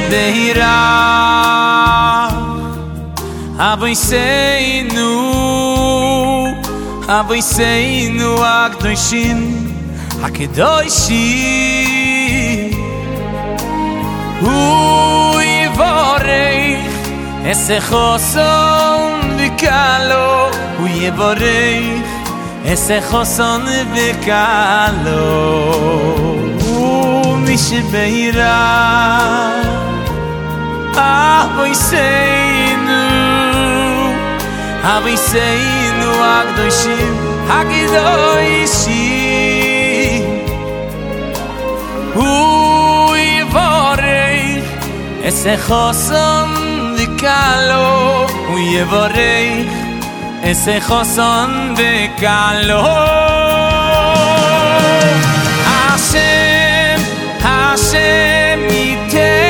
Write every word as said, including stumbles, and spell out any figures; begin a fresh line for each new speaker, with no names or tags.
שבהירה אבויסנו אבויסנו הקדושים הקדושים הוא יבורך אסה חוסון וקלו הוא יבורך אסה חוסון וקלו ומי שבהירה אבויסנו אבויסנו הקדושים הקדושים הוא יבורך אסה חוסון וקלו הוא יבורך אסה חוסון וקלו השם השם ייתן